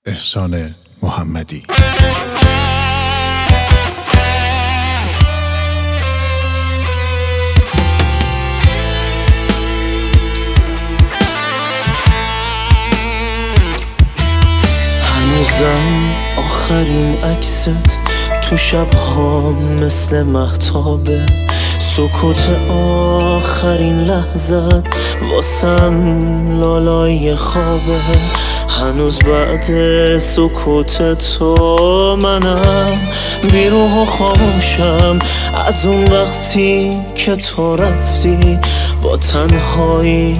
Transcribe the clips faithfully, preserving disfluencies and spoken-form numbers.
احسان محمدی. هنوزم آخرین عکست تو شبها مثل مهتابه، سکوت آخرین لحظت واسم لالای خوابه. هنوز بعد سکوت تو منم بیروح و خاموشم از اون وقتی که تو رفتی، با تنهایی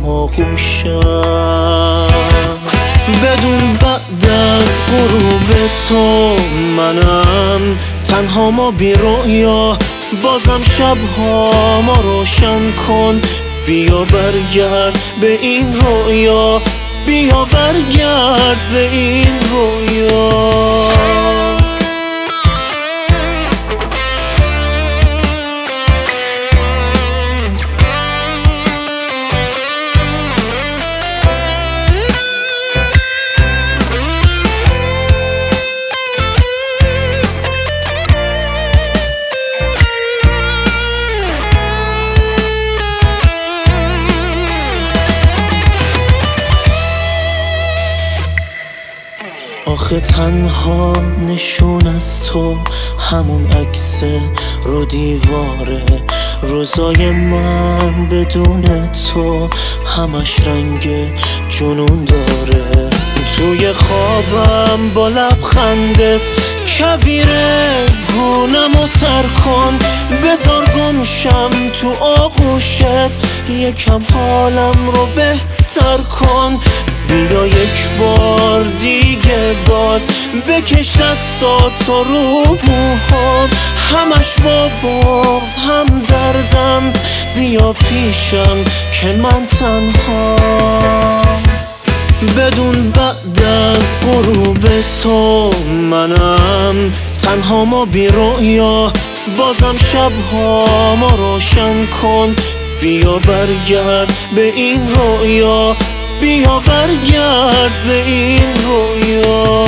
هماغوشم. بدون بعد از غروب تو منم تنها ما بی رویا، بازم شبها ما روشن کن. بیا برگرد به این رویا، بیا برگرد به این رویا. آخه تنها نشون از تو همون عکس رو دیواره، روزای من بدون تو همش رنگ جنون داره. توی خوابم با لبخندت کویره گونم و تر کن، بذار گمشم تو آغوشت، یکم حالم رو بهتر کن. بیا یک بار دیگه باز بکش دستاتو رو موهام، همش با بغض هم دردم. بیا پیشم که من تنها بدون بعد از غروب تو منم تنها ما بی رویا، بازم شبها ما روشن کن. بیا برگرد به این رویا، بیا برگرد به این رویا.